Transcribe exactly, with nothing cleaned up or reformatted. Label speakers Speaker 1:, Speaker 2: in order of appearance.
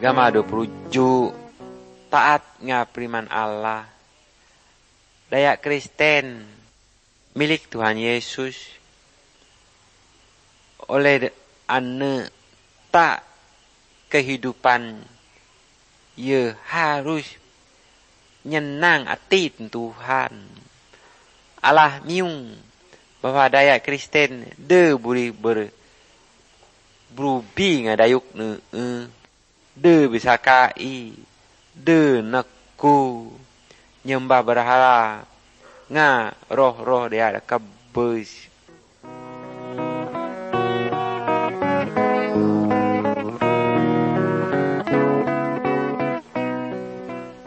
Speaker 1: Gama do perujuk taat ngapriman Allah. Dayak Kristen milik Tuhan Yesus oleh ane tak kehidupan ye harus nyenang hati Tuhan. Allah miung bahwa Dayak Kristen de buri ber berubi ngadayuk ne uh, de bisa kai de neku nyembah berhala nga roh-roh dia ada kabus